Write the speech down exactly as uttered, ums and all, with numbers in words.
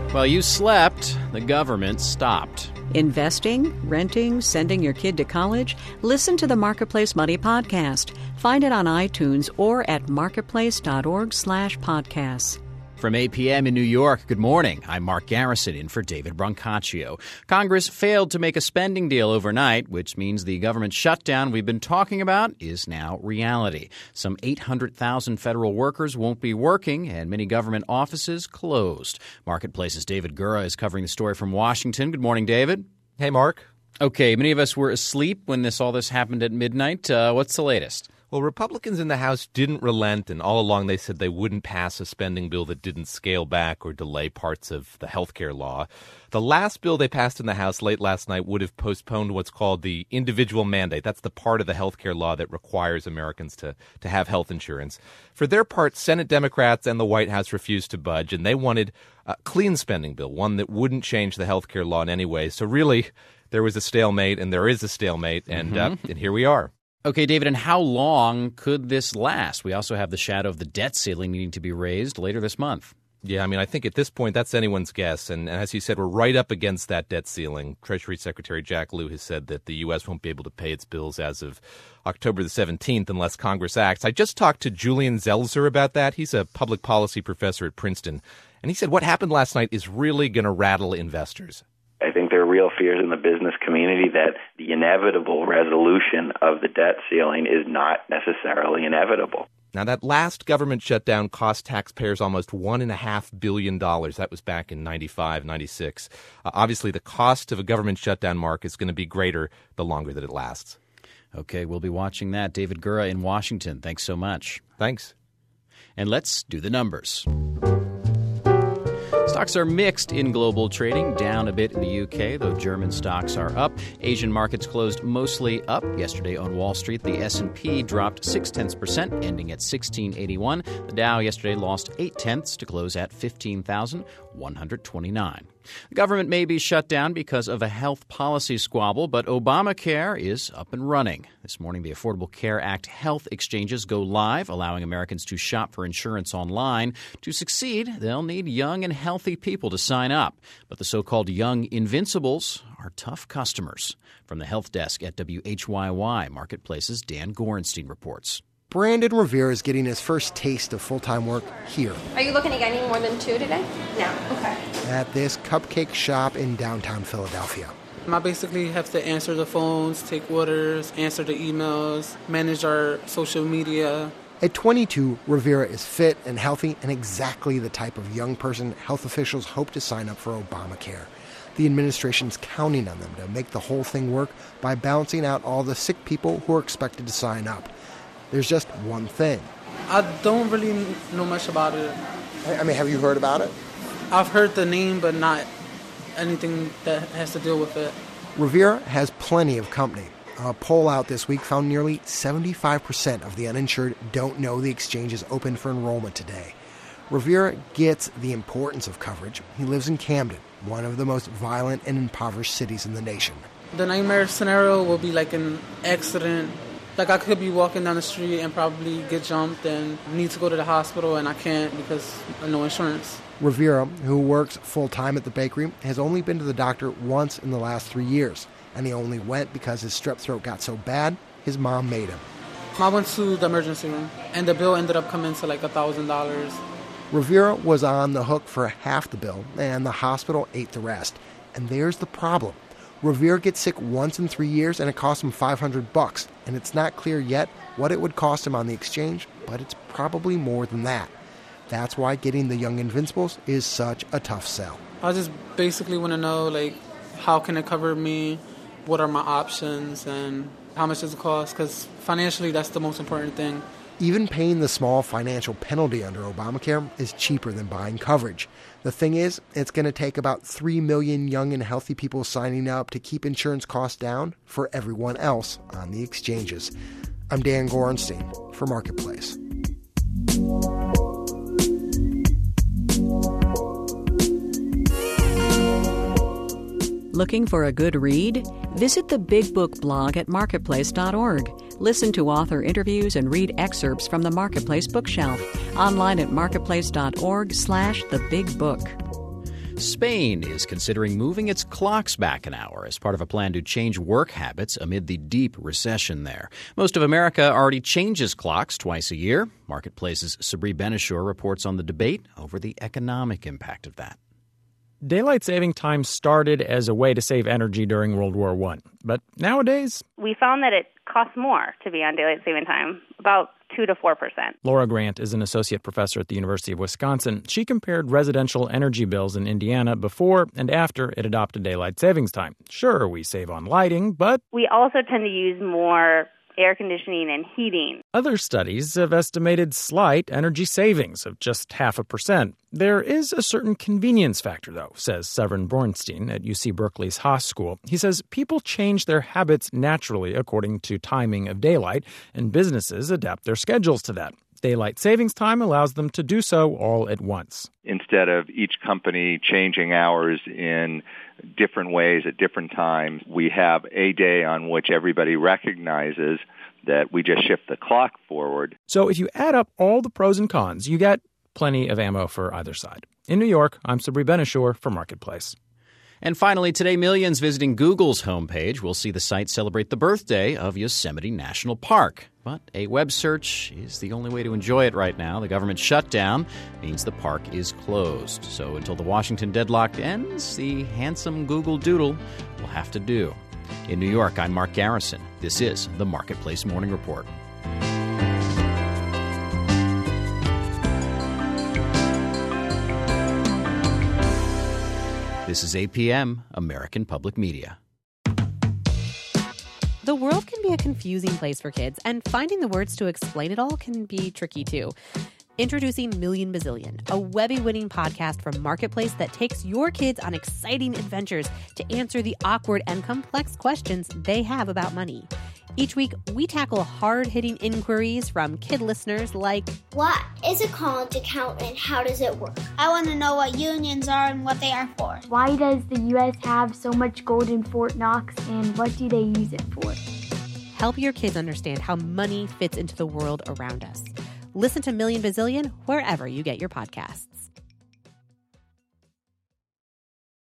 While you slept, the government stopped. Investing, renting, sending your kid to college? Listen to the Marketplace Money podcast. Find it on iTunes or at marketplace.org slash podcasts. From eight p.m. in New York, good morning. I'm Mark Garrison in for David Brancaccio. Congress failed to make a spending deal overnight, which means the government shutdown we've been talking about is now reality. Some eight hundred thousand federal workers won't be working, and many government offices closed. Marketplace's David Gura is covering the story from Washington. Good morning, David. Hey, Mark. Okay, many of us were asleep when this all this happened at midnight. Uh, what's the latest? Well, Republicans in the House didn't relent, and all along they said they wouldn't pass a spending bill that didn't scale back or delay parts of the health care law. The last bill they passed in the House late last night would have postponed what's called the individual mandate. That's the part of the health care law that requires Americans to, to have health insurance. For their part, Senate Democrats and the White House refused to budge, and they wanted a clean spending bill, one that wouldn't change the health care law in any way. So really, there was a stalemate, and there is a stalemate, and, mm-hmm. uh, and here we are. Okay, David, and how long could this last? We also have the shadow of the debt ceiling needing to be raised later this month. Yeah, I mean, I think at this point, that's anyone's guess. And, and as you said, we're right up against that debt ceiling. Treasury Secretary Jack Lew has said that the U S won't be able to pay its bills as of October the seventeenth unless Congress acts. I just talked to Julian Zelzer about that. He's a public policy professor at Princeton. And he said what happened last night is really going to rattle investors. I think there are real fears in the business community that the inevitable resolution of the debt ceiling is not necessarily inevitable. Now, that last government shutdown cost taxpayers almost one point five billion dollars. That was back in ninety-five, ninety-six. Uh, obviously, the cost of a government shutdown, Mark, is going to be greater the longer that it lasts. Okay, we'll be watching that. David Gura in Washington. Thanks so much. Thanks. And let's do the numbers. Stocks are mixed in global trading, down a bit in the U K, though German stocks are up. Asian markets closed mostly up. Yesterday on Wall Street, the S and P dropped six tenths percent, ending at sixteen eighty-one. The Dow yesterday lost eight tenths to close at fifteen thousand one hundred twenty-nine. The government may be shut down because of a health policy squabble, but Obamacare is up and running. This morning, the Affordable Care Act health exchanges go live, allowing Americans to shop for insurance online. To succeed, they'll need young and healthy people to sign up. But the so-called young invincibles are tough customers. From the health desk at W H Y Y, Marketplace's Dan Gorenstein reports. Brandon Rivera is getting his first taste of full-time work here. Are you looking at getting more than two today? No. Okay. At this cupcake shop in downtown Philadelphia. I basically have to answer the phones, take orders, answer the emails, manage our social media. At twenty-two, Rivera is fit and healthy and exactly the type of young person health officials hope to sign up for Obamacare. The administration's counting on them to make the whole thing work by balancing out all the sick people who are expected to sign up. There's just one thing. I don't really know much about it. I mean, have you heard about it? I've heard the name, but not anything that has to deal with it. Rivera has plenty of company. A poll out this week found nearly seventy-five percent of the uninsured don't know the exchange is open for enrollment today. Rivera gets the importance of coverage. He lives in Camden, one of the most violent and impoverished cities in the nation. The nightmare scenario will be like an accident. Like I could be walking down the street and probably get jumped and need to go to the hospital and I can't because of no insurance. Rivera, who works full-time at the bakery, has only been to the doctor once in the last three years. And he only went because his strep throat got so bad, his mom made him. I went to the emergency room and the bill ended up coming to like one thousand dollars. Rivera was on the hook for half the bill and the hospital ate the rest. And there's the problem. Rivera gets sick once in three years and it costs him five hundred bucks, and it's not clear yet what it would cost him on the exchange, but it's probably more than that. That's why getting the Young Invincibles is such a tough sell. I just basically want to know, like, how can it cover me? What are my options? And how much does it cost? Because financially, that's the most important thing. Even paying the small financial penalty under Obamacare is cheaper than buying coverage. The thing is, it's going to take about three million young and healthy people signing up to keep insurance costs down for everyone else on the exchanges. I'm Dan Gorenstein for Marketplace. Looking for a good read? Visit the Big Book blog at marketplace dot org. Listen to author interviews and read excerpts from the Marketplace bookshelf. Online at marketplace dot org slash the big book. Spain is considering moving its clocks back an hour as part of a plan to change work habits amid the deep recession there. Most of America already changes clocks twice a year. Marketplace's Sabri Benishore reports on the debate over the economic impact of that. Daylight saving time started as a way to save energy during World War One. But nowadays, we found that it costs more to be on daylight saving time, about two to four percent. Laura Grant is an associate professor at the University of Wisconsin. She compared residential energy bills in Indiana before and after it adopted daylight savings time. Sure, we save on lighting, but we also tend to use more air conditioning and heating. Other studies have estimated slight energy savings of just half a percent. There is a certain convenience factor, though, says Severin Bornstein at U C Berkeley's Haas School. He says people change their habits naturally according to timing of daylight, and businesses adapt their schedules to that. Daylight savings time allows them to do so all at once. Instead of each company changing hours in different ways at different times, we have a day on which everybody recognizes that we just shift the clock forward. So if you add up all the pros and cons, you get plenty of ammo for either side. In New York, I'm Sabri Benishore for Marketplace. And finally, today, millions visiting Google's homepage will see the site celebrate the birthday of Yosemite National Park. But a web search is the only way to enjoy it right now. The government shutdown means the park is closed. So until the Washington deadlock ends, the handsome Google Doodle will have to do. In New York, I'm Mark Garrison. This is the Marketplace Morning Report. This is A P M, American Public Media. The world can be a confusing place for kids, and finding the words to explain it all can be tricky, too. Introducing Million Bazillion, a Webby-winning podcast from Marketplace that takes your kids on exciting adventures to answer the awkward and complex questions they have about money. Each week, we tackle hard-hitting inquiries from kid listeners like, what is a college account and how does it work? I want to know what unions are and what they are for. Why does the U S have so much gold in Fort Knox and what do they use it for? Help your kids understand how money fits into the world around us. Listen to Million Bazillion wherever you get your podcasts.